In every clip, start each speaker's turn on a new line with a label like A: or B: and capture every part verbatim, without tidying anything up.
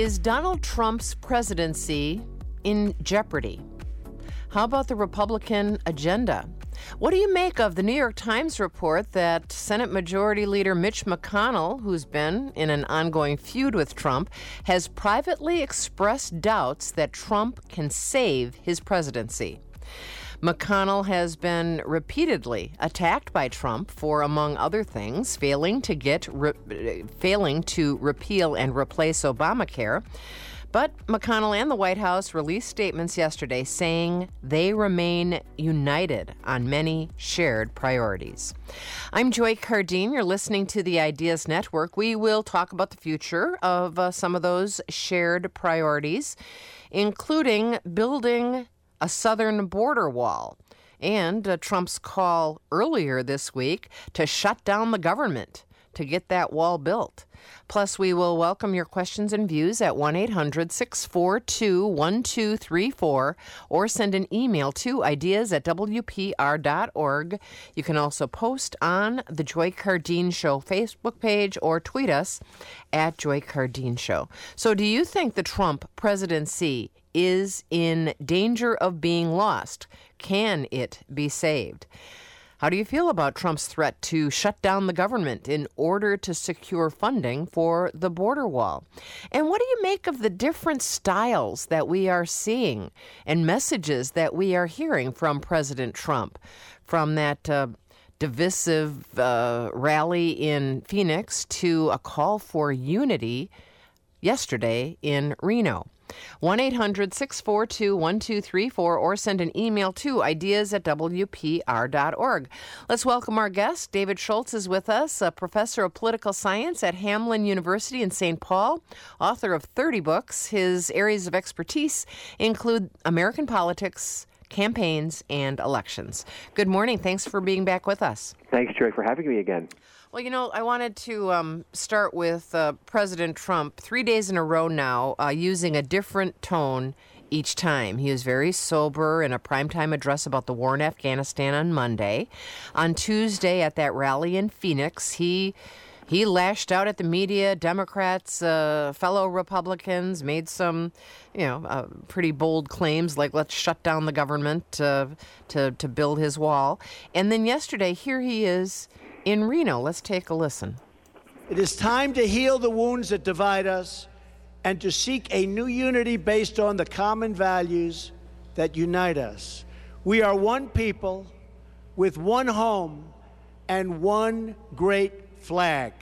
A: Is Donald Trump's presidency in jeopardy? How about the Republican agenda? What do you make of the New York Times report that Senate Majority Leader Mitch McConnell, who's been in an ongoing feud with Trump, has privately expressed doubts that Trump can save his presidency? McConnell has been repeatedly attacked by Trump for, among other things, failing to get re- failing to repeal and replace Obamacare. But McConnell and the White House released statements yesterday saying they remain united on many shared priorities. I'm Joy Cardine. You're listening to the Ideas Network. We will talk about the future of uh, some of those shared priorities, including building a southern border wall and uh, Trump's call earlier this week to shut down the government to get that wall built. Plus, we will welcome your questions and views at one eight hundred six four two one two three four or send an email to ideas at w p r dot org. You can also post on the Joy Cardine Show Facebook page or tweet us at Joy Cardine Show. So do you think the Trump presidency is in danger of being lost? Can it be saved? How do you feel about Trump's threat to shut down the government in order to secure funding for the border wall? And what do you make of the different styles that we are seeing and messages that we are hearing from President Trump, from that uh, divisive uh, rally in Phoenix to a call for unity yesterday in Reno? one eight hundred six four two one two three four or send an email to ideas at w p r dot org. Let's welcome our guest. David Schultz is with us, a professor of political science at Hamline University in Saint Paul, author of thirty books. His areas of expertise include American politics, campaigns, and elections. Good morning. Thanks for being back with us.
B: Thanks, Joy, for having me again.
A: Well, you know, I wanted to um, start with uh, President Trump, three days in a row now, uh, using a different tone each time. He was very sober in a primetime address about the war in Afghanistan on Monday. On Tuesday at that rally in Phoenix, he he lashed out at the media, Democrats, uh, fellow Republicans, made some, you know, uh, pretty bold claims like let's shut down the government uh, to, to build his wall. And then yesterday, here he is in Reno. Let's take a listen.
C: It is time to heal the wounds that divide us and to seek a new unity based on the common values that unite us. We are one people with one home and one great flag.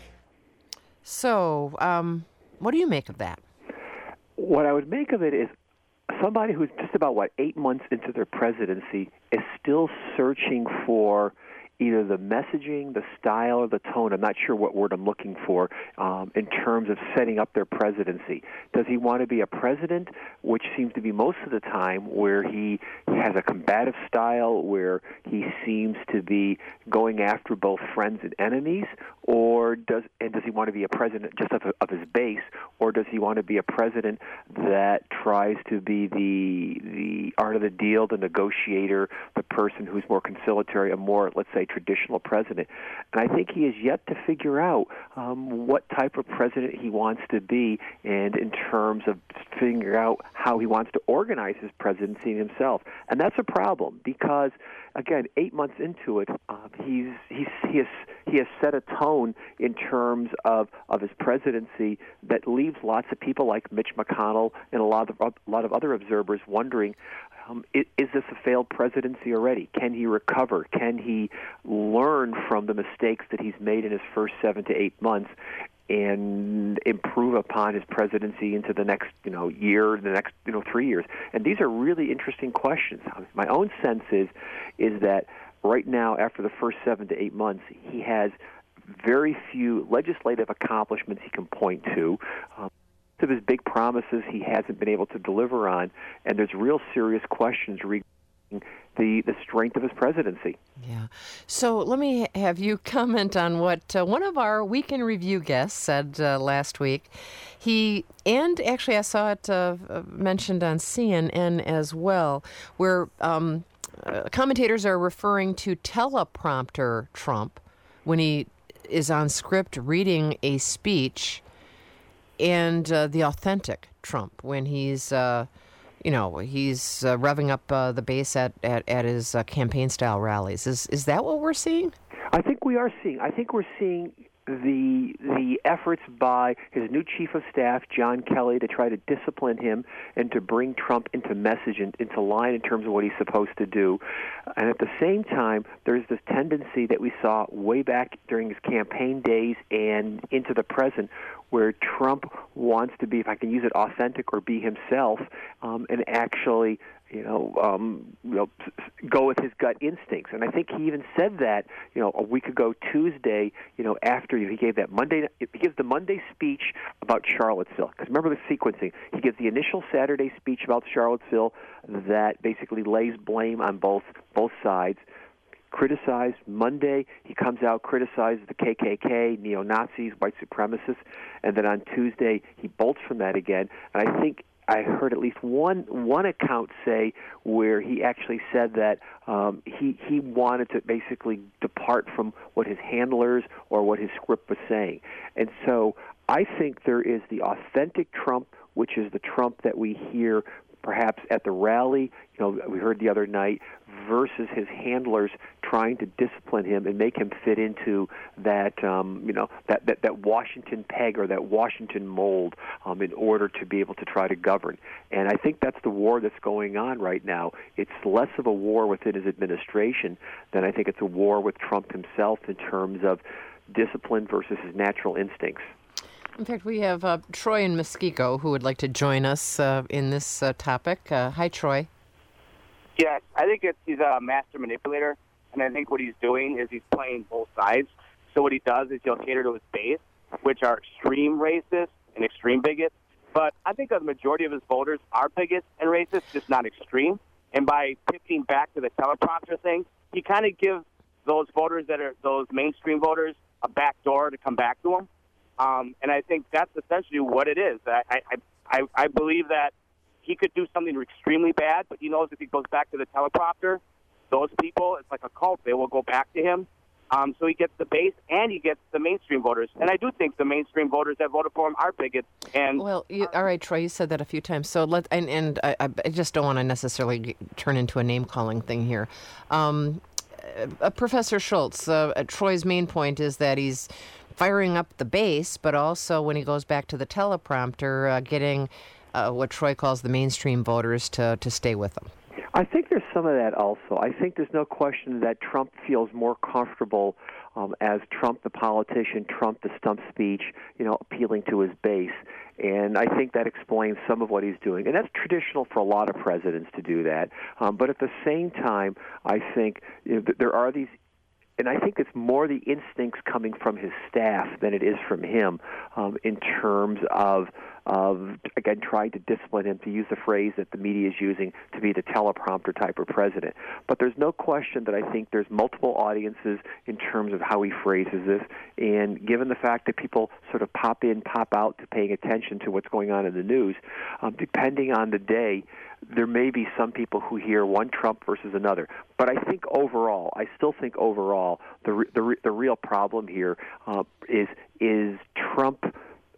A: So, um, what do you make of that?
B: What I would make of it is somebody who's just about, what, eight months into their presidency is still searching for either the messaging, the style, or the tone. I'm not sure what word I'm looking for um, in terms of setting up their presidency. Does he want to be a president, which seems to be most of the time where he has a combative style, where he seems to be going after both friends and enemies, or does and does he want to be a president just of, of his base, or does he want to be a president that tries to be the the art of the deal, the negotiator, the person who's more conciliatory, a more, let's say, traditional president? And I think he is yet to figure out um, what type of president he wants to be, and in terms of figuring out how he wants to organize his presidency himself. And that's a problem because, again, eight months into it, uh, he's he's he has he has set a tone in terms of, of his presidency that leaves lots of people like Mitch McConnell and a lot of a lot of other observers wondering, Um, is, is this a failed presidency already? Can he recover? Can he learn from the mistakes that he's made in his first seven to eight months and improve upon his presidency into the next, you know, year, the next, you know, three years? And these are really interesting questions. My own sense is, is that right now, after the first seven to eight months, he has very few legislative accomplishments he can point to. Um, of his big promises he hasn't been able to deliver on, and there's real serious questions regarding the, the strength of his presidency.
A: Yeah. So let me have you comment on what uh, one of our Week in Review guests said uh, last week. He, and actually I saw it uh, mentioned on C N N as well, where um, uh, commentators are referring to teleprompter Trump when he is on script reading a speech. and uh, the authentic Trump when he's, uh, you know, he's uh, revving up uh, the base at, at, at his uh, campaign-style rallies. Is is that what we're seeing?
B: I think we are seeing. I think we're seeing the the efforts by his new chief of staff, John Kelly, to try to discipline him and to bring Trump into message and into line in terms of what he's supposed to do. And at the same time, there's this tendency that we saw way back during his campaign days and into the present, where Trump wants to be, if I can use it, authentic or be himself, um, and actually, you know, um, you know, go with his gut instincts. And I think he even said that, you know, a week ago Tuesday, you know, after he gave that Monday, he gives the Monday speech about Charlottesville. Because remember the sequencing. He gives the initial Saturday speech about Charlottesville that basically lays blame on both both sides. Criticized Monday, he comes out, criticizes the K K K, neo-Nazis, white supremacists, and then on Tuesday he bolts from that again. And I think I heard at least one one account say where he actually said that um, he he wanted to basically depart from what his handlers or what his script was saying. And so I think there is the authentic Trump, which is the Trump that we hear perhaps at the rally, you know, we heard the other night, versus his handlers trying to discipline him and make him fit into that, um, you know, that, that, that Washington peg or that Washington mold um, in order to be able to try to govern. And I think that's the war that's going on right now. It's less of a war within his administration than I think it's a war with Trump himself in terms of discipline versus his natural instincts.
A: In fact, we have uh, Troy in Muskego who would like to join us uh, in this uh, topic. Uh, hi, Troy.
D: Yeah, I think it's, he's a master manipulator, and I think what he's doing is he's playing both sides. So what he does is he'll cater to his base, which are extreme racists and extreme bigots. But I think the majority of his voters are bigots and racists, just not extreme. And by pivoting back to the teleprompter thing, he kind of gives those voters that are those mainstream voters a back door to come back to him. Um, and I think that's essentially what it is. I, I, I, I believe that he could do something extremely bad, but he knows if he goes back to the teleprompter, those people, it's like a cult. They will go back to him. Um, so he gets the base and he gets the mainstream voters. And I do think the mainstream voters that voted for him are bigots. And
A: well, you, all right, Troy, you said that a few times. So let and, and I, I just don't want to necessarily get, turn into a name calling thing here. Um, uh, Professor Schultz, uh, uh, Troy's main point is that he's firing up the base, but also when he goes back to the teleprompter, uh, getting uh, what Troy calls the mainstream voters to, to stay with him.
B: I think there's some of that also. I think there's no question that Trump feels more comfortable um, as Trump the politician, Trump the stump speech, you know, appealing to his base. And I think that explains some of what he's doing. And that's traditional for a lot of presidents to do that. Um, but at the same time, I think you know, there are these And I think it's more the instincts coming from his staff than it is from him um, in terms of, of, again, trying to discipline him, to use the phrase that the media is using, to be the teleprompter type of president. But there's no question that I think there's multiple audiences in terms of how he phrases this. And given the fact that people sort of pop in, pop out to paying attention to what's going on in the news, um, depending on the day, there may be some people who hear one Trump versus another. But I think overall, I still think overall, the re- the, re- the real problem here uh, is is Trump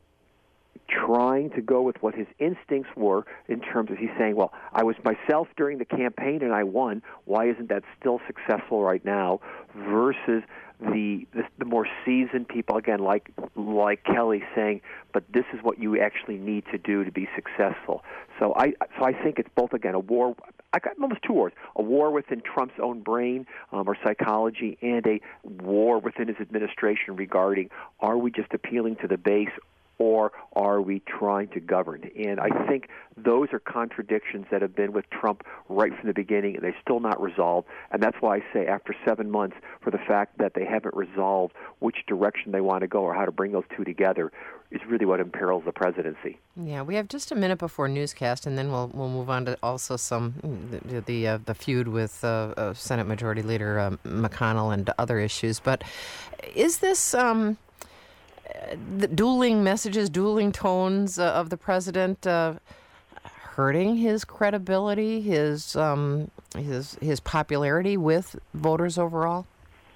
B: trying to go with what his instincts were in terms of he's saying, well, I was myself during the campaign and I won. Why isn't that still successful right now? Versus the the, the more seasoned people, again, like like Kelly saying, but this is what you actually need to do to be successful. So I so I think it's both, again, a war. I got almost two wars: a war within Trump's own brain um, or psychology, and a war within his administration regarding, are we just appealing to the base, or are we trying to govern? And I think those are contradictions that have been with Trump right from the beginning, and they're still not resolved. And that's why I say after seven months, for the fact that they haven't resolved which direction they want to go or how to bring those two together is really what imperils the presidency.
A: Yeah, we have just a minute before newscast, and then we'll we'll move on to also some the the, uh, the feud with uh, uh, Senate Majority Leader uh, McConnell and other issues. But is this um, the dueling messages, dueling tones uh, of the president uh, hurting his credibility, his um, his his popularity with voters overall?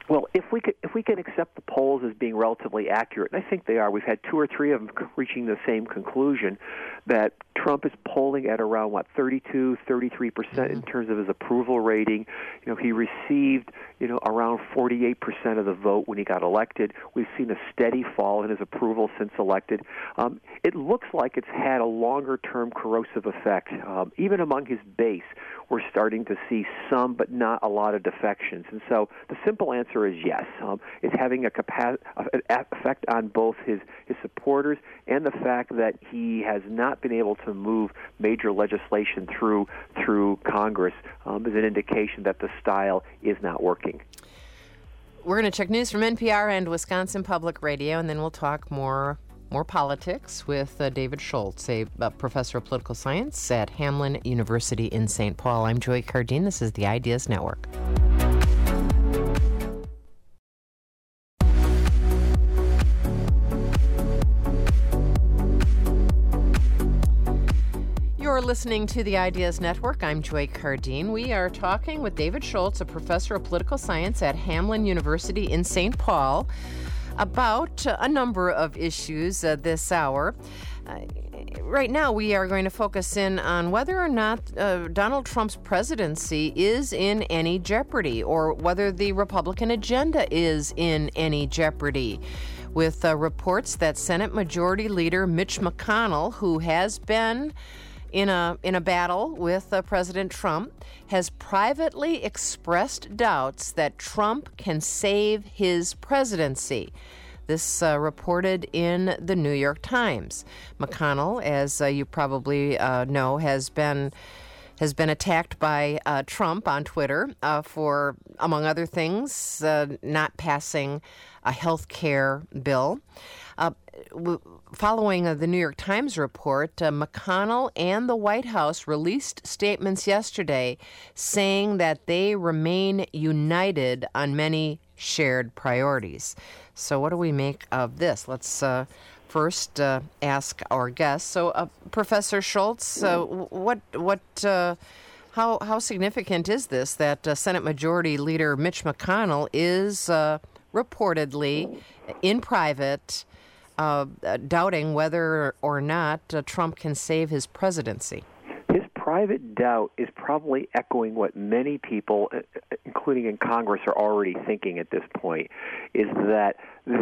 B: Well, if we could, if we can accept the polls as being relatively accurate, and I think they are, we've had two or three of them reaching the same conclusion, that Trump is polling at around, what, thirty-two, thirty-three percent in terms of his approval rating. You know, he received, you know, around forty-eight percent of the vote when he got elected. We've seen a steady fall in his approval since elected. Um, it looks like it's had a longer-term corrosive effect. Um, even among his base, we're starting to see some, but not a lot of defections. And so the simple answer is yes. Um, it's having a capa- an effect on both his, his supporters and the fact that he has not been able to move major legislation through through Congress um, is an indication that the style is not working.
A: We're going to check news from N P R and Wisconsin Public Radio, and then we'll talk more more politics with uh, David Schultz, a, a professor of political science at Hamline University in Saint Paul. I'm Joy Cardine. This is the Ideas Network. You're listening to the Ideas Network. I'm Joy Cardine. We are talking with David Schultz, a professor of political science at Hamline University in Saint Paul, about uh, a number of issues uh, this hour. Uh, right now, we are going to focus in on whether or not uh, Donald Trump's presidency is in any jeopardy, or whether the Republican agenda is in any jeopardy, with uh, reports that Senate Majority Leader Mitch McConnell, who has been in a in a battle with uh, President Trump, has privately expressed doubts that Trump can save his presidency. This uh, reported in the New York Times. McConnell, as uh, you probably uh, know, has been has been attacked by uh, Trump on Twitter uh, for, among other things, uh, not passing a health care bill. Uh, w- following uh, the New York Times report, uh, McConnell and the White House released statements yesterday saying that they remain united on many shared priorities. So what do we make of this? Let's uh, first uh, ask our guests. So, uh, Professor Schultz, uh, what what uh, how how significant is this that uh, Senate Majority Leader Mitch McConnell is uh, reportedly in private uh, doubting whether or not uh, Trump can save his presidency?
B: His private doubt is probably echoing what many people, including in Congress, are already thinking at this point, is that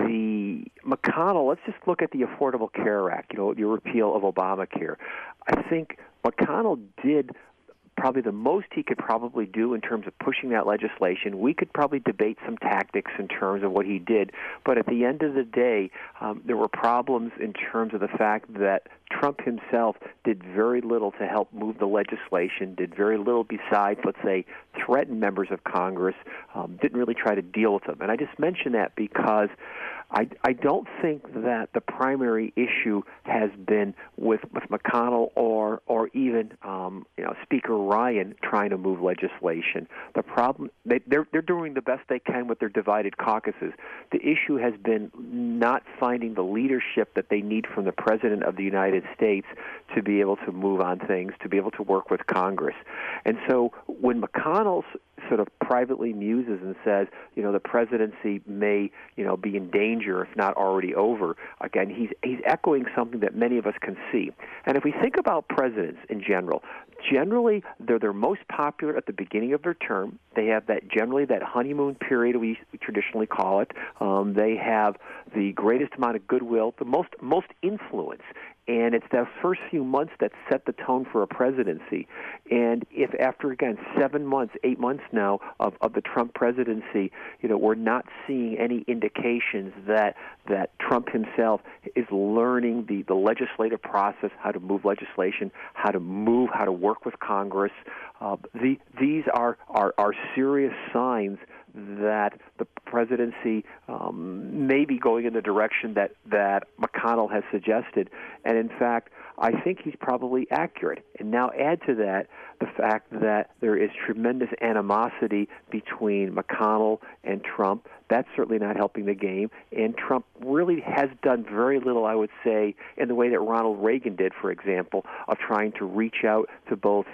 B: the McConnell, let's just look at the Affordable Care Act, you know, the repeal of Obamacare. I think McConnell did probably the most he could probably do in terms of pushing that legislation. We could probably debate some tactics in terms of what he did, but at the end of the day, um, there were problems in terms of the fact that Trump himself did very little to help move the legislation, did very little besides, let's say, threaten members of Congress, um, didn't really try to deal with them. And I just mention that because I, I don't think that the primary issue has been with, with McConnell or or even um, you know Speaker Ryan trying to move legislation. The problem they, they're they're doing the best they can with their divided caucuses. The issue has been not finding the leadership that they need from the President of the United States to be able to move on things, to be able to work with Congress. And so when McConnell sort of privately muses and says, you know, the presidency may, you know, be in danger if not already over, again, he's he's echoing something that many of us can see. And if we think about presidents in general, generally they're they're most popular at the beginning of their term. They have that generally that honeymoon period we traditionally call it. Um, they have the greatest amount of goodwill, the most most influence. And it's those first few months that set the tone for a presidency. And if after, again, seven months, eight months now of, of the Trump presidency, you know, we're not seeing any indications that that Trump himself is learning the, the legislative process, how to move legislation, how to move, how to work with Congress, uh, the, these are, are, are serious signs that the presidency um, may be going in the direction that, that McConnell has suggested. And in fact, I think he's probably accurate. And now add to that the fact that there is tremendous animosity between McConnell and Trump. That's certainly not helping the game. And Trump really has done very little, I would say, in the way that Ronald Reagan did, for example, of trying to reach out to both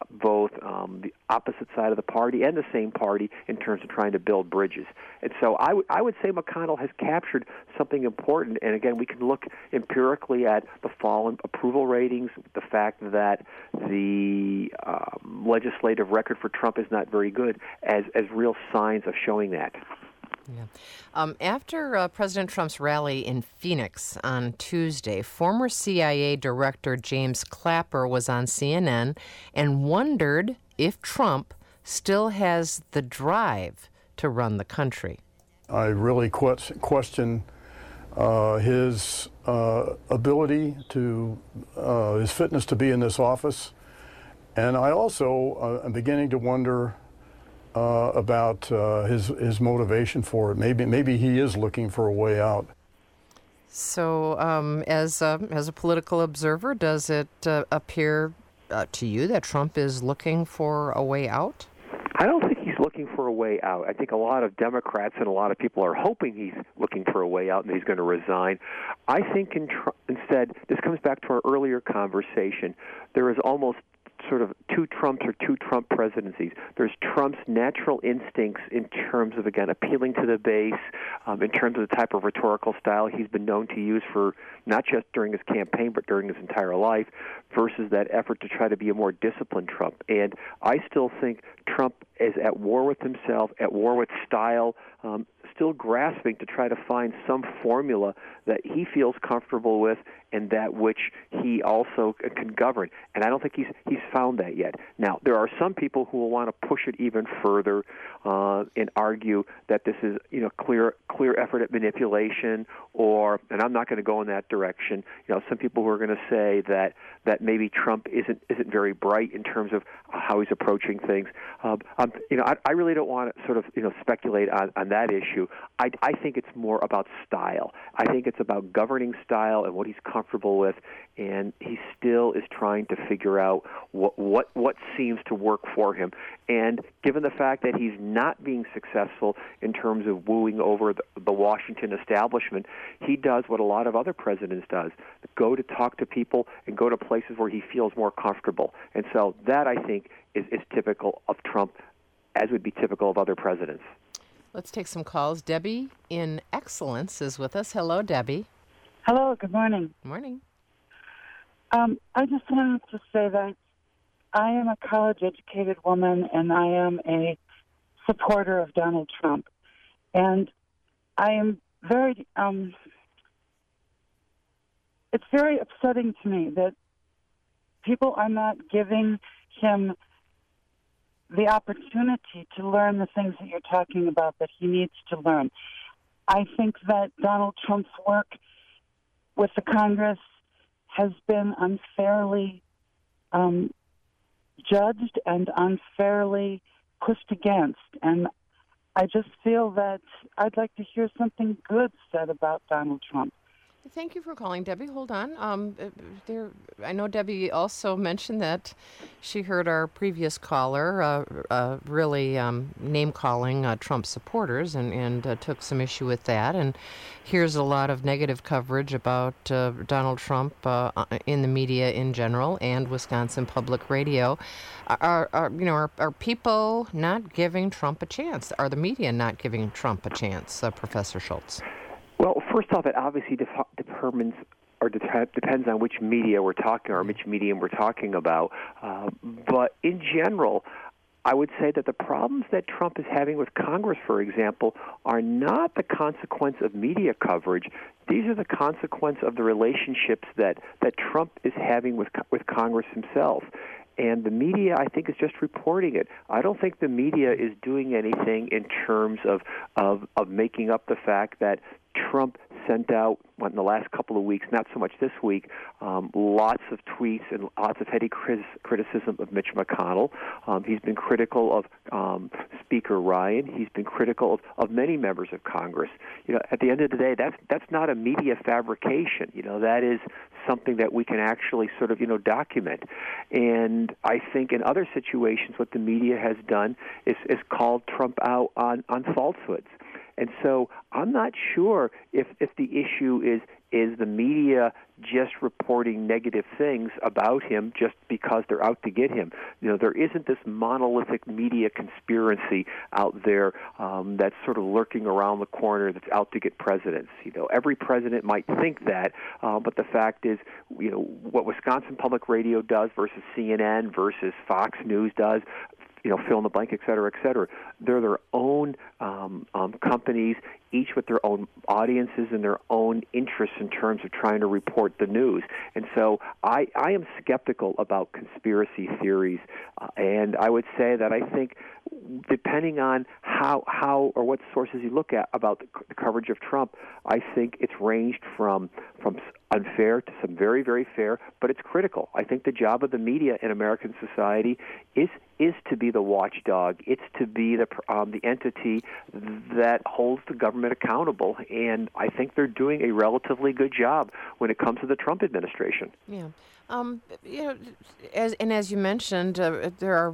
B: both um, the opposite side of the party and the same party in terms of trying to build bridges. And so I, w- I would say McConnell has captured something important. And again, we can look empirically at the fall in approval ratings, the fact that the um, legislative record for Trump is not very good, as, as real signs of showing that.
A: Yeah. Um, after uh, President Trump's rally in Phoenix on Tuesday, former C I A Director James Clapper was on C N N and wondered if Trump still has the drive to run the country.
E: I really que- question uh, his uh, ability to, uh, his fitness to be in this office. And I also uh, am beginning to wonder Uh, about uh, his his motivation for it. Maybe maybe he is looking for a way out.
A: So, um, as a, as a political observer, does it uh, appear uh, to you that Trump is looking for a way out?
B: I don't think he's looking for a way out. I think a lot of Democrats and a lot of people are hoping he's looking for a way out and he's going to resign. I think in tr- instead, this comes back to our earlier conversation, there is almost sort of two Trumps or two Trump presidencies. There's Trump's natural instincts in terms of, again, appealing to the base, um, in terms of the type of rhetorical style he's been known to use for not just during his campaign but during his entire life, versus that effort to try to be a more disciplined Trump. And I still think Trump is at war with himself, at war with style, um, still grasping to try to find some formula that he feels comfortable with and that which he also can govern. And I don't think he's he's found that yet. Now, there are some people who will want to push it even further uh, and argue that this is, you know, clear clear effort at manipulation, or, and I'm not going to go in that direction. You know, some people who are going to say that that maybe Trump isn't isn't very bright in terms of how he's approaching things. Um, um, you know, I, I really don't want to sort of you know speculate on, on that issue. I, I think it's more about style. I think it's about governing style and what he's comfortable with, and he still is trying to figure out what what what seems to work for him. And given the fact that he's not being successful in terms of wooing over the, the Washington establishment, he does what a lot of other presidents does: go to talk to people and go to places where he feels more comfortable. And so that, I think, is, is typical of Trump, as would be typical of other presidents.
A: Let's take some calls. Debbie in Excellence is with us. Hello, Debbie.
F: Hello, good morning.
A: Morning.
F: Um, I just wanted to say that I am a college-educated woman, and I am a supporter of Donald Trump. And I am very, um, it's very upsetting to me that people are not giving him the opportunity to learn the things that you're talking about that he needs to learn. I think that Donald Trump's work with the Congress has been unfairly um, judged and unfairly pushed against. And I just feel that I'd like to hear something good said about Donald Trump.
A: Thank you for calling, Debbie. Hold on. Um, there, I know Debbie also mentioned that she heard our previous caller uh, uh, really um, name-calling uh, Trump supporters and, and uh, took some issue with that. And here's a lot of negative coverage about uh, Donald Trump uh, in the media in general and Wisconsin Public Radio. Are, are you know are, are people not giving Trump a chance? Are the media not giving Trump a chance, uh, Professor Schultz?
B: Well, first off, it obviously def- determines or de- depends on which media we're talking or which medium we're talking about. Uh, but in general, I would say that the problems that Trump is having with Congress, for example, are not the consequence of media coverage. These are the consequence of the relationships that, that Trump is having with with Congress himself. And the media, I think, is just reporting it. I don't think the media is doing anything in terms of of, of making up the fact that Trump sent out, well, in the last couple of weeks, not so much this week, um, lots of tweets and lots of heady criticism of Mitch McConnell. Um, he's been critical of um, Speaker Ryan. He's been critical of, of many members of Congress. You know, at the end of the day, that's that's not a media fabrication. You know, that is something that we can actually sort of, you know, document. And I think in other situations, what the media has done is, is called Trump out on, on falsehoods. And so I'm not sure if, if the issue is is the media just reporting negative things about him just because they're out to get him. You know, there isn't this monolithic media conspiracy out there um, that's sort of lurking around the corner that's out to get presidents. You know, every president might think that, uh, but the fact is, you know, what Wisconsin Public Radio does versus C N N versus Fox News does, you know, fill in the blank, et cetera, et cetera. They're their own um, um, companies, each with their own audiences and their own interests in terms of trying to report the news. And so I, I am skeptical about conspiracy theories, uh, and I would say that I think depending on how, how or what sources you look at about the, the coverage of Trump, I think it's ranged from from unfair to some very, very fair, but it's critical. I think the job of the media in American society is is to be the watchdog. It's to be the um, the entity that holds the government accountable, and I think they're doing a relatively good job when it comes to the Trump administration.
A: Yeah. Um, you know, as, and as you mentioned, uh, there are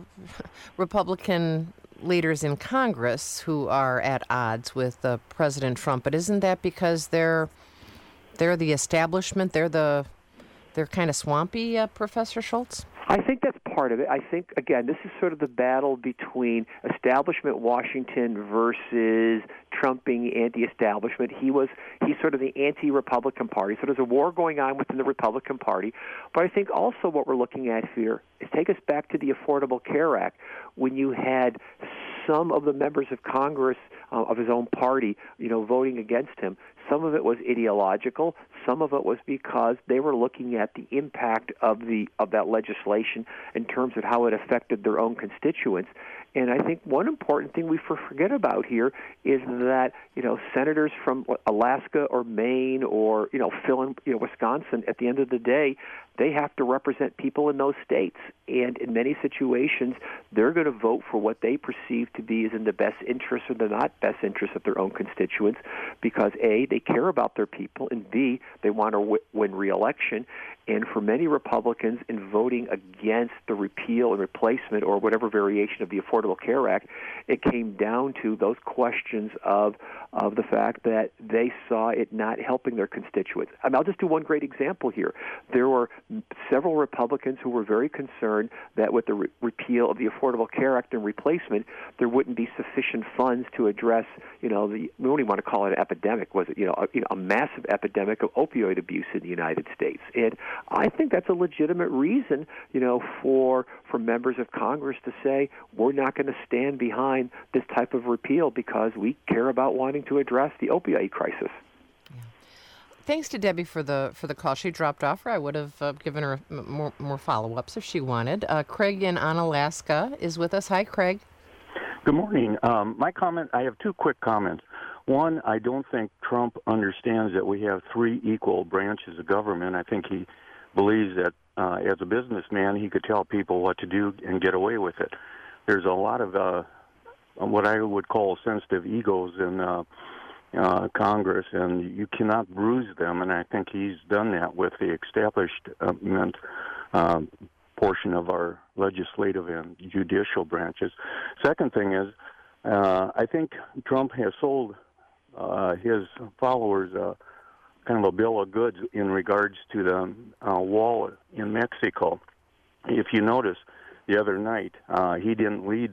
A: Republican leaders in Congress who are at odds with uh, President Trump. But isn't that because they're they're the establishment? They're the they're kind of swampy, uh, Professor Schultz?
B: I think that's part of it. I think, again, this is sort of the battle between establishment Washington versus Trumping anti-establishment. He was he's sort of the anti-Republican Party. So there's a war going on within the Republican Party. But I think also what we're looking at here is take us back to the Affordable Care Act when you had some of the members of Congress uh, of his own party, you know, voting against him. Some of it was ideological. Some of it was because they were looking at the impact of the of that legislation in terms of how it affected their own constituents. And I think one important thing we forget about here is that, you know, senators from Alaska or Maine or, you know, fill in, you know, Wisconsin, at the end of the day, they have to represent people in those states. And in many situations, they're going to vote for what they perceive to be is in the best interest or the not best interest of their own constituents because, A, they care about their people, and B, they want to w- win re-election. And for many Republicans, in voting against the repeal and replacement or whatever variation of the Affordable Care Act, it came down to those questions of of the fact that they saw it not helping their constituents. I mean, I'll just do one great example here. There were several Republicans who were very concerned that with the re- repeal of the Affordable Care Act and replacement, there wouldn't be sufficient funds to address, you know, the we don't even want to call it an epidemic, was it, you know, a, you know, a massive epidemic of opioid abuse in the United States. And I think that's a legitimate reason, you know, for for members of Congress to say we're not going to stand behind this type of repeal because we care about wanting to address the opioid crisis.
A: Yeah. Thanks to Debbie for the for the call. She dropped off, or I would have uh, given her more more follow-ups if she wanted. Uh, Craig in Onalaska is with us. Hi, Craig.
G: Good morning. Um, my comment, I have two quick comments. One, I don't think Trump understands that we have three equal branches of government. I think he believes that uh, as a businessman, he could tell people what to do and get away with it. There's a lot of uh, what I would call sensitive egos in uh, uh, Congress, and you cannot bruise them, and I think he's done that with the establishment um, portion of our legislative and judicial branches. Second thing is, uh, I think Trump has sold uh, his followers uh, kind of a bill of goods in regards to the uh, wall in Mexico. If you notice, the other night, uh, he didn't lead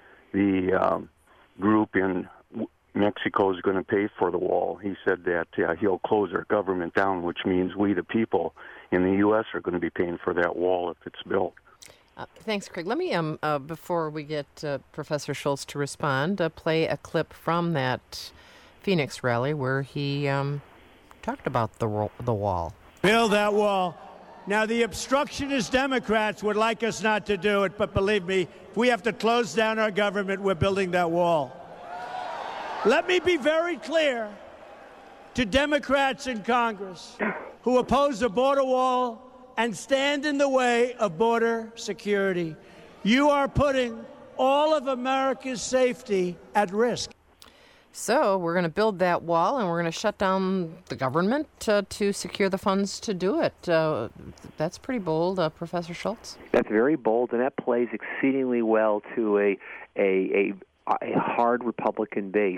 G: the um, group in Mexico is going to pay for the wall. He said that uh, he'll close our government down, which means we, the people in the U S, are going to be paying for that wall if it's built.
A: Uh, thanks, Craig. Let me, um, uh, before we get uh, Professor Schultz to respond, uh, play a clip from that Phoenix rally where he um, talked about the ro- the wall.
C: Build that wall. Now, the obstructionist Democrats would like us not to do it, but believe me, if we have to close down our government, we're building that wall. Let me be very clear to Democrats in Congress who oppose the border wall and stand in the way of border security. You are putting all of America's safety at risk.
A: So we're going to build that wall, and we're going to shut down the government uh, to secure the funds to do it. Uh, that's pretty bold, uh, Professor Schultz.
B: That's very bold, and that plays exceedingly well to a a a, a hard Republican base.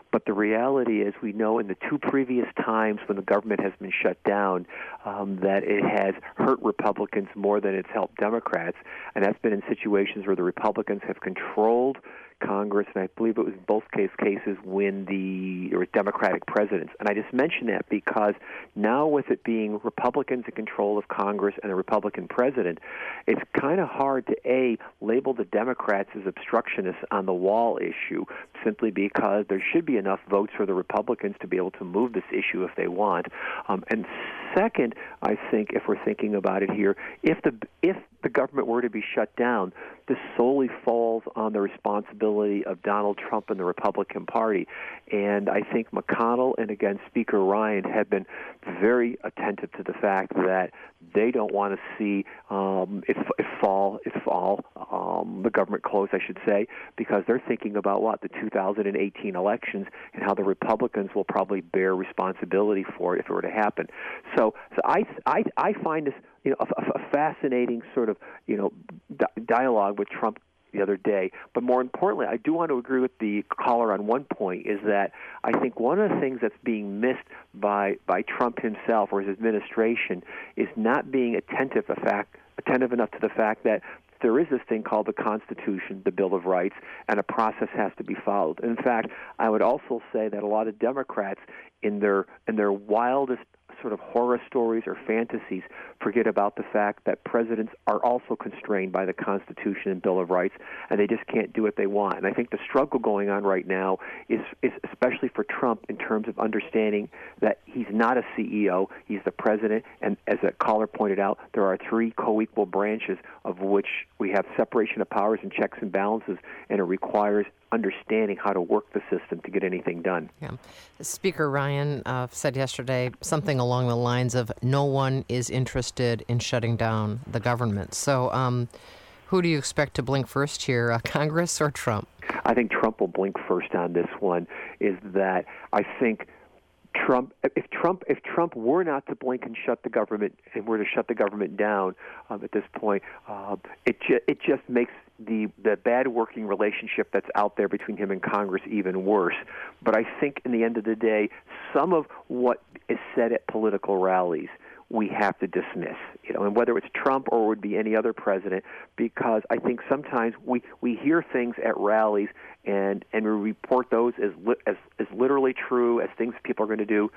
B: But the reality is, we know in the two previous times when the government has been shut down, um, that it has hurt Republicans more than it's helped Democrats, and that's been in situations where the Republicans have controlled Congress, and I believe it was in both case cases when the or Democratic presidents. And I just mention that because now with it being Republicans in control of Congress and a Republican president, it's kind of hard to, A, label the Democrats as obstructionists on the wall issue, simply because there should be enough votes for the Republicans to be able to move this issue if they want. Um, and second, I think if we're thinking about it here, if the if the government were to be shut down, this solely falls on the responsibility of Donald Trump and the Republican Party. And I think McConnell and, again, Speaker Ryan have been very attentive to the fact that they don't want to see um, it, it fall, it fall um, the government close, I should say, because they're thinking about what, the two thousand eighteen elections and how the Republicans will probably bear responsibility for it if it were to happen. So, so I, I, I find this, you know, a, a fascinating sort of, you know, di- dialogue with Trump the other day. But more importantly, I do want to agree with the caller on one point, is that I think one of the things that's being missed by, by Trump himself or his administration is not being attentive, the fact, attentive enough to the fact that there is this thing called the Constitution, the Bill of Rights, and a process has to be followed. In fact, I would also say that a lot of Democrats, in their in their wildest sort of horror stories or fantasies, forget about the fact that presidents are also constrained by the Constitution and Bill of Rights, and they just can't do what they want. And I think the struggle going on right now is, is especially for Trump in terms of understanding that he's not a C E O, he's the president, and as a caller pointed out, there are three co-equal branches of which we have separation of powers and checks and balances, and it requires understanding how to work the system to get anything done.
A: Yeah. Speaker Ryan uh, said yesterday something along the lines of, no one is interested in shutting down the government. So um, who do you expect to blink first here, uh, Congress or Trump?
B: I think Trump will blink first on this one, is that I think Trump, if Trump, if Trump were not to blink and shut the government, and were to shut the government down um, at this point, uh, it ju- it just makes the the bad working relationship that's out there between him and Congress even worse. But I think, in the end of the day, some of what is said at political rallies we have to dismiss, you know, and whether it's Trump or it would be any other president, because I think sometimes we, we hear things at rallies and, and we report those as, li- as as literally true as things people are going to do.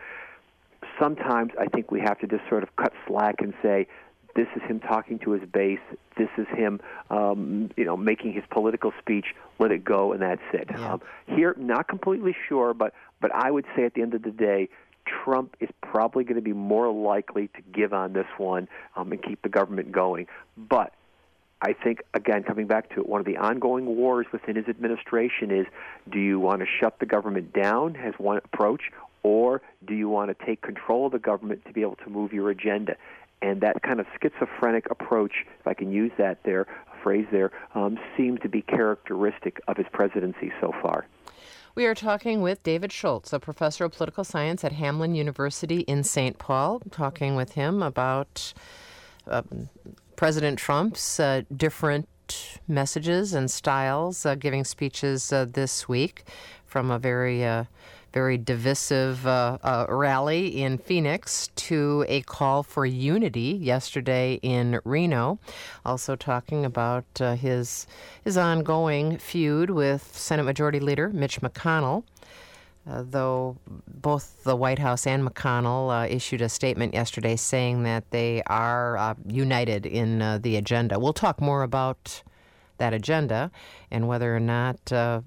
B: Sometimes I think we have to just sort of cut slack and say, this is him talking to his base. This is him, um, you know, making his political speech. Let it go, and that's it.
A: Yeah.
B: Um, here, not completely sure, but but I would say at the end of the day, Trump is probably going to be more likely to give on this one um, and keep the government going. But I think, again, coming back to it, one of the ongoing wars within his administration is, do you want to shut the government down as one approach, or do you want to take control of the government to be able to move your agenda? And that kind of schizophrenic approach, if I can use that there, a phrase there, um, seems to be characteristic of his presidency so far.
A: We are talking with David Schultz, a professor of political science at Hamline University in Saint Paul, talking with him about uh, President Trump's uh, different messages and styles, uh, giving speeches uh, this week from a very uh, very divisive uh, uh, rally in Phoenix to a call for unity yesterday in Reno. Also talking about uh, his his ongoing feud with Senate Majority Leader Mitch McConnell, uh, though both the White House and McConnell uh, issued a statement yesterday saying that they are uh, united in uh, the agenda. We'll talk more about that agenda and whether or not uh,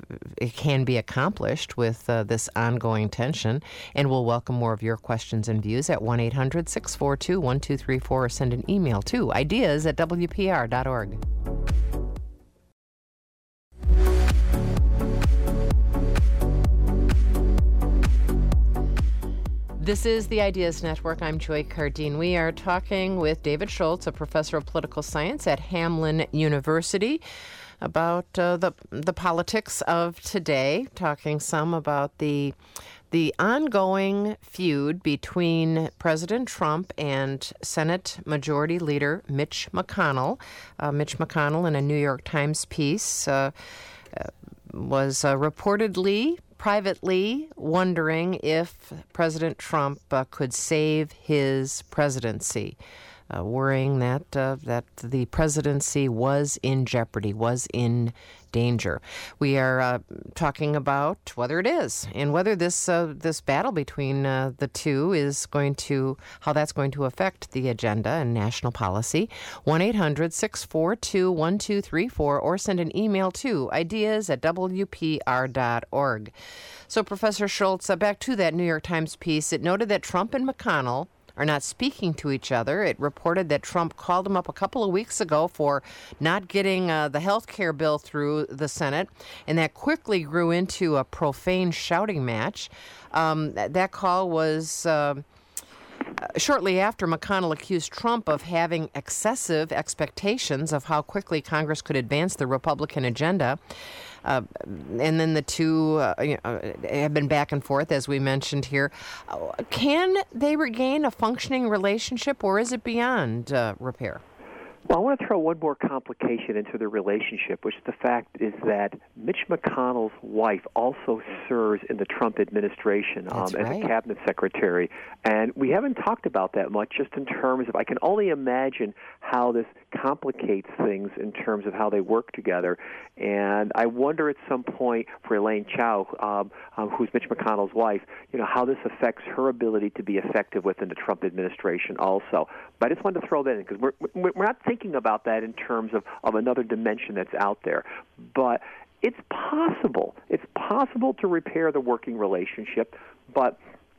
A: it can be accomplished with uh, this ongoing tension. And we'll welcome more of your questions and views at one eight hundred six four two one two three four or send an email to ideas at w p r dot org. This is the Ideas Network. I'm Joy Cardine. We are talking with David Schultz, a professor of political science at Hamline University, about uh, the the politics of today, talking some about the the ongoing feud between President Trump and Senate Majority Leader Mitch McConnell. Uh, Mitch McConnell, in a New York Times piece, uh, uh, was uh, reportedly privately wondering if President Trump uh, could save his presidency, uh, worrying that uh, that the presidency was in jeopardy, was in danger. We are uh, talking about whether it is and whether this uh, this battle between uh, the two is going to, how that's going to affect the agenda and national policy. one eight hundred six four two one two three four or send an email to ideas at w p r dot org. So, Professor Schultz, uh, back to that New York Times piece, it noted that Trump and McConnell are not speaking to each other. It reported that Trump called him up a couple of weeks ago for not getting uh, the health care bill through the Senate, and that quickly grew into a profane shouting match. Um, that, that call was uh, shortly after McConnell accused Trump of having excessive expectations of how quickly Congress could advance the Republican agenda. Uh, and then the two uh, you know, have been back and forth, as we mentioned here. Uh, can they regain a functioning relationship, or is it beyond uh, repair?
B: Well, I want to throw one more complication into the relationship, which the fact is that Mitch McConnell's wife also serves in the Trump administration um, as
A: right.
B: a cabinet secretary. And we haven't talked about that much, just in terms of, I can only imagine how this complicates things in terms of how they work together. And I wonder at some point for Elaine Chao, um, um, who's Mitch McConnell's wife, you know, how this affects her ability to be effective within the Trump administration also. But I just wanted to throw that in, because we're, we're not thinking about that in terms of, of another dimension that's out there. But it's possible. It's possible to repair the working relationship, but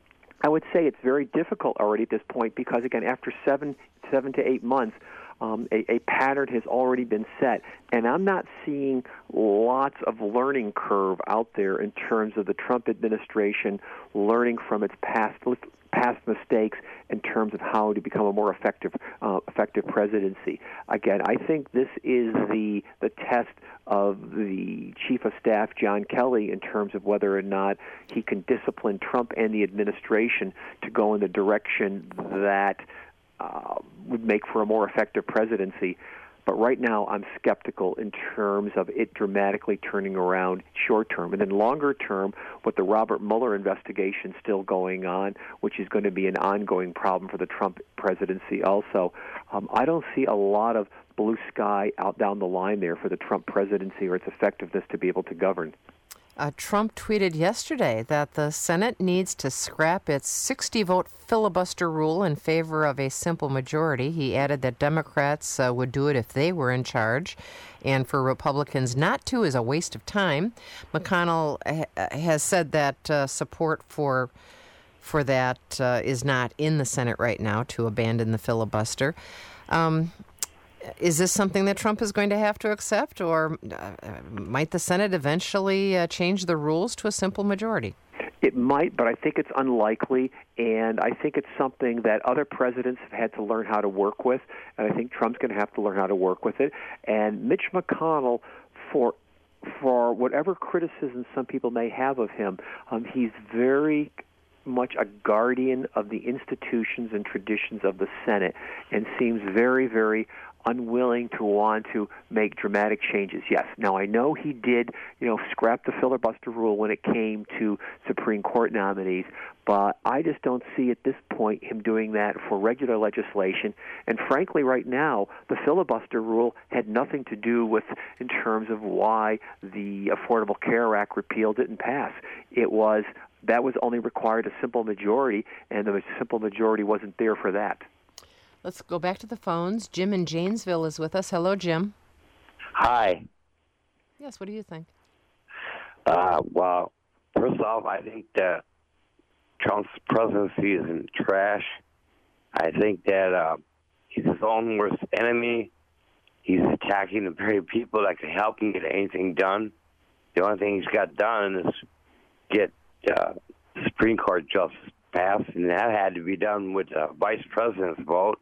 B: I would say it's very difficult already at this point, because, again, after seven, seven to eight months, Um, a, a pattern has already been set, and I'm not seeing lots of learning curve out there in terms of the Trump administration learning from its past past mistakes in terms of how to become a more effective uh, effective presidency. Again, I think this is the the test of the Chief of Staff, John Kelly, in terms of whether or not he can discipline Trump and the administration to go in the direction that Uh, would make for a more effective presidency. But right now, I'm skeptical in terms of it dramatically turning around short term. And then longer term, with the Robert Mueller investigation still going on, which is going to be an ongoing problem for the Trump presidency also, um, I don't see a lot of blue sky out down the line there for the Trump presidency or its effectiveness to be able to govern.
A: Uh, Trump tweeted yesterday that the Senate needs to scrap its sixty-vote filibuster rule in favor of a simple majority. He added that Democrats uh, would do it if they were in charge, and for Republicans not to is a waste of time. McConnell ha- has said that uh, support for for that uh, is not in the Senate right now to abandon the filibuster. Um, Is this something that Trump is going to have to accept, or uh, might the Senate eventually uh, change the rules to a simple majority?
B: It might, but I think it's unlikely, and I think it's something that other presidents have had to learn how to work with, and I think Trump's going to have to learn how to work with it. And Mitch McConnell, for for whatever criticism some people may have of him, um, he's very much a guardian of the institutions and traditions of the Senate, and seems very, very unwilling to want to make dramatic changes. Yes, now I know he did, you know, scrap the filibuster rule when it came to Supreme Court nominees, but I just don't see at this point him doing that for regular legislation. And frankly, right now, the filibuster rule had nothing to do with, in terms of why the Affordable Care Act repealed it and passed. It was, that was only required a simple majority, and the simple majority wasn't there for that.
A: Let's go back to the phones. Jim in Janesville is with us. Hello, Jim.
H: Hi.
A: Yes, what do you think?
H: Uh, well, first off, I think that Trump's presidency is in trash. I think that uh, he's his own worst enemy. He's attacking the very people that can help him get anything done. The only thing he's got done is get uh, Supreme Court justice passed, and that had to be done with the vice president's vote.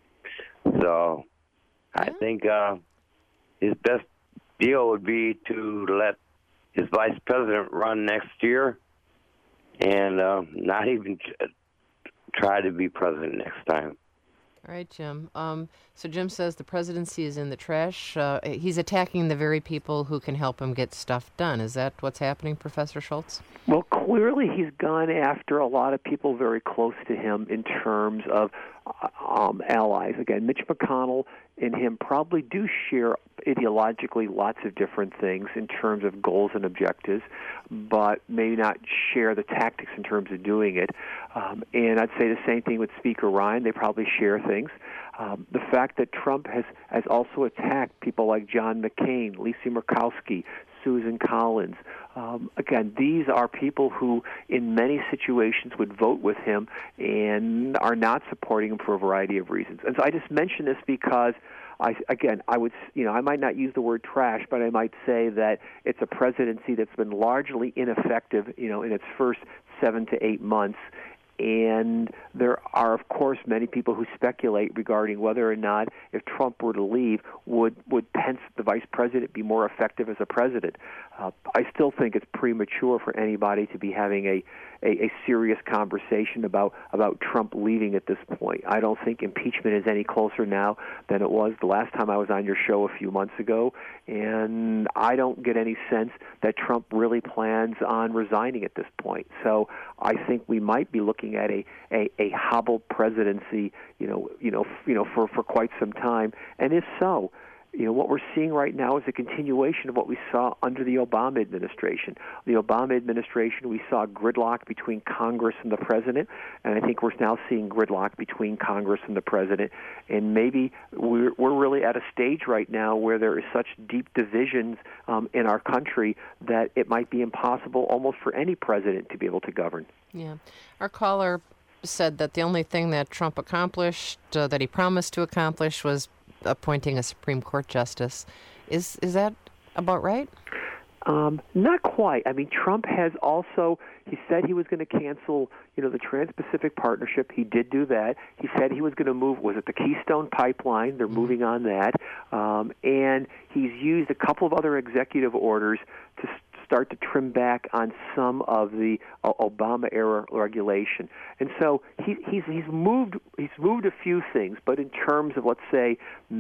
H: So I
A: yeah.
H: think uh, his best deal would be to let his vice president run next year and uh, not even try to be president next time.
A: All right, Jim. Um, so Jim says the presidency is in the trash. Uh, he's attacking the very people who can help him get stuff done. Is that what's happening, Professor Schultz?
B: Well, clearly he's gone after a lot of people very close to him in terms of um, allies. Again, Mitch McConnell and him probably do share ideologically lots of different things in terms of goals and objectives, but may not share the tactics in terms of doing it. Um, and I'd say the same thing with Speaker Ryan. They probably share things. Um, the fact that Trump has, has also attacked people like John McCain, Lisa Murkowski, Susan Collins. Um, again, these are people who, in many situations, would vote with him and are not supporting him for a variety of reasons. And so I just mention this because, I, again, I would, you know, I might not use the word trash, but I might say that it's a presidency that's been largely ineffective, you know, in its first seven to eight months. And there are, of course, many people who speculate regarding whether or not, if Trump were to leave, would, would Pence, the vice president, be more effective as a president? Uh, I still think it's premature for anybody to be having a, a, a serious conversation about, about Trump leaving at this point. I don't think impeachment is any closer now than it was the last time I was on your show a few months ago, and I don't get any sense that Trump really plans on resigning at this point. So I think we might be looking at a, a, a hobbled presidency, you know, you know, you know, for, for quite some time. And if so, you know, what we're seeing right now is a continuation of what we saw under the Obama administration. The Obama administration, we saw gridlock between Congress and the president, and I think we're now seeing gridlock between Congress and the president. And maybe we're, we're really at a stage right now where there is such deep divisions um, in our country that it might be impossible almost for any president to be able to govern.
A: Yeah. Our caller said that the only thing that Trump accomplished, uh, that he promised to accomplish, was appointing a Supreme Court justice. Is is that about right?
B: Um, not quite. I mean, Trump has also, he said he was going to cancel, you know, the Trans-Pacific Partnership. He did do that. He said he was going to move, was it the Keystone Pipeline? They're moving on that. Um, and he's used a couple of other executive orders to start to trim back on some of the uh, Obama-era regulation. And so he, he's he's moved he's moved a few things, but in terms of, let's say,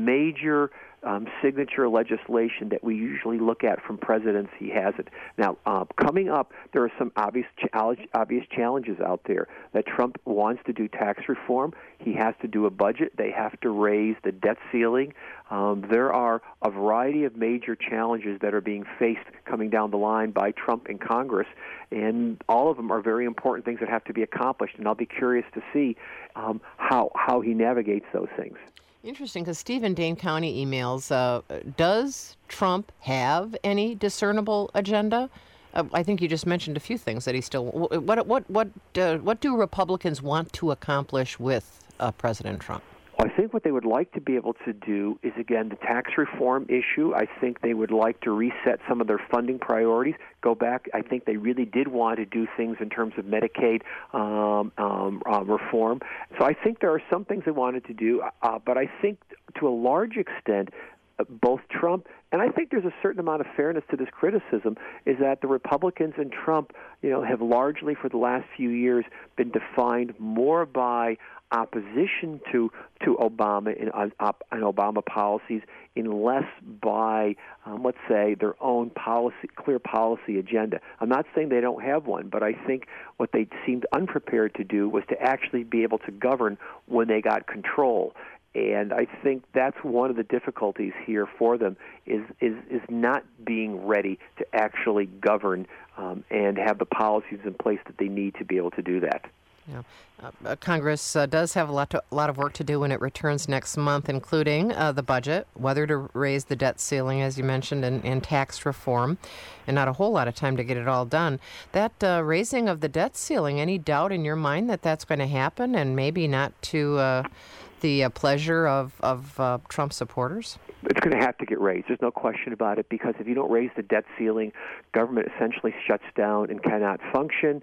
B: major um, signature legislation that we usually look at from presidents, he hasn't. Now, uh, coming up, there are some obvious challenge, obvious challenges out there. That Trump wants to do tax reform. He has to do a budget. They have to raise the debt ceiling. Um, there are a variety of major challenges that are being faced coming down the line by Trump and Congress, and all of them are very important things that have to be accomplished, and I'll be curious to see um, how, how he navigates those things.
A: Interesting, because Steve in Dane County emails, uh, does Trump have any discernible agenda? Uh, I think you just mentioned a few things that he still. What what what uh, what do Republicans want to accomplish with uh, President Trump?
B: Well, I think what they would like to be able to do is, again, the tax reform issue. I think they would like to reset some of their funding priorities, go back. I think they really did want to do things in terms of Medicaid um, um, uh, reform. So I think there are some things they wanted to do, uh, but I think to a large extent, uh, both Trump, and I think there's a certain amount of fairness to this criticism, is that the Republicans and Trump, you know, have largely for the last few years been defined more by opposition to to Obama and, uh, and Obama policies, in less by, um, let's say, their own policy, clear policy agenda. I'm not saying they don't have one, but I think what they seemed unprepared to do was to actually be able to govern when they got control. And I think that's one of the difficulties here for them, is is, is not being ready to actually govern um, and have the policies in place that they need to be able to do that.
A: Yeah. Uh, Congress uh, does have a lot, to, a lot of work to do when it returns next month, including uh, the budget, whether to raise the debt ceiling, as you mentioned, and, and tax reform, and not a whole lot of time to get it all done. That uh, raising of the debt ceiling, any doubt in your mind that that's going to happen, and maybe not to uh, the uh, pleasure of, of uh, Trump supporters?
B: It's going to have to get raised. There's no question about it, because if you don't raise the debt ceiling, government essentially shuts down and cannot function.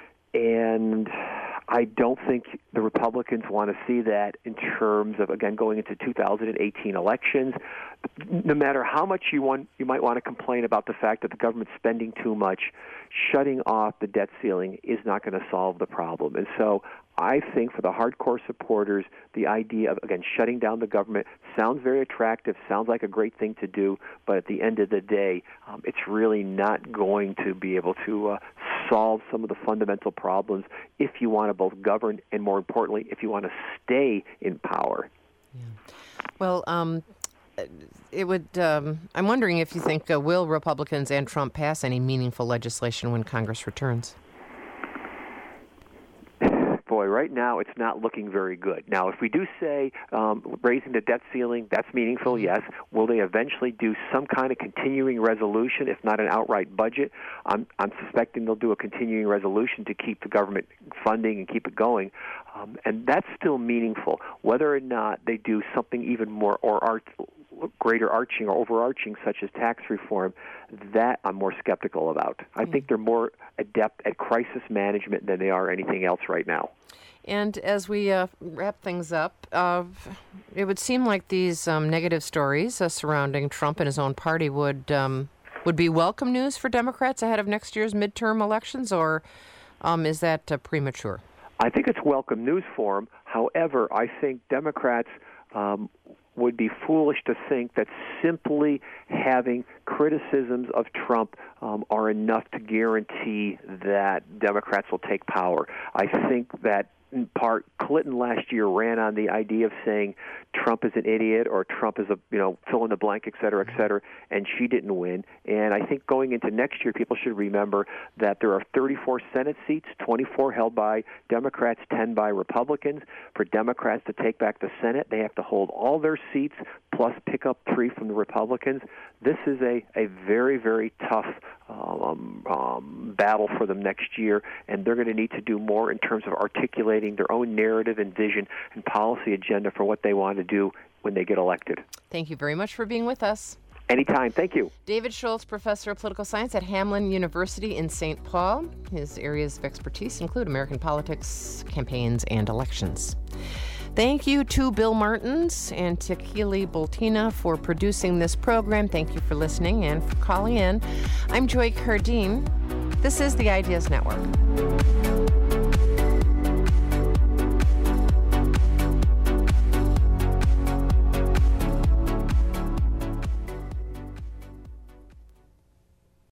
B: And I don't think the Republicans want to see that in terms of, again, going into two thousand eighteen elections. No matter how much you want, you might want to complain about the fact that the government's spending too much. shutting off the debt ceiling is not going to solve the problem. And so I think for the hardcore supporters, the idea of, again, shutting down the government sounds very attractive, sounds like a great thing to do, but at the end of the day, um, it's really not going to be able to uh, solve some of the fundamental problems if you want to both govern and, more importantly, if you want to stay in power.
A: Yeah. Well, um, it would. Um, I'm wondering if you think uh, will Republicans and Trump pass any meaningful legislation when Congress returns?
B: Boy, right now it's not looking very good. Now, if we do say um, raising the debt ceiling, that's meaningful, yes. Will they eventually do some kind of continuing resolution, if not an outright budget? I'm, I'm suspecting they'll do a continuing resolution to keep the government funding and keep it going. Um, and that's still meaningful. Whether or not they do something even more or art, greater arching or overarching, such as tax reform, that I'm more skeptical about. I think they're more adept at crisis management than they are anything else right now.
A: And as we uh, wrap things up, uh, it would seem like these um, negative stories uh, surrounding Trump and his own party would um, would be welcome news for Democrats ahead of next year's midterm elections, or um, is that uh, premature?
B: I think it's welcome news for him. However, I think Democrats um, would be foolish to think that simply having criticisms of Trump um, are enough to guarantee that Democrats will take power. I think that in part, Clinton last year ran on the idea of saying Trump is an idiot or Trump is a, you know, fill in the blank, et cetera, et cetera, and she didn't win. And I think going into next year, people should remember that there are thirty-four Senate seats, twenty-four held by Democrats, ten by Republicans. For Democrats to take back the Senate, they have to hold all their seats plus pick up three from the Republicans. This is a, a very, very tough um, um, battle for them next year, and they're going to need to do more in terms of articulating their own narrative and vision and policy agenda for what they want to do when they get elected.
A: Thank you very much for being with us.
B: Anytime. Thank you.
A: David Schultz, professor of political science at Hamline University in Saint Paul. His areas of expertise include American politics, campaigns, and elections. Thank you to Bill Martins and to Keely Boltina for producing this program. Thank you for listening and for calling in. I'm Joy Cardine. This is the Ideas Network.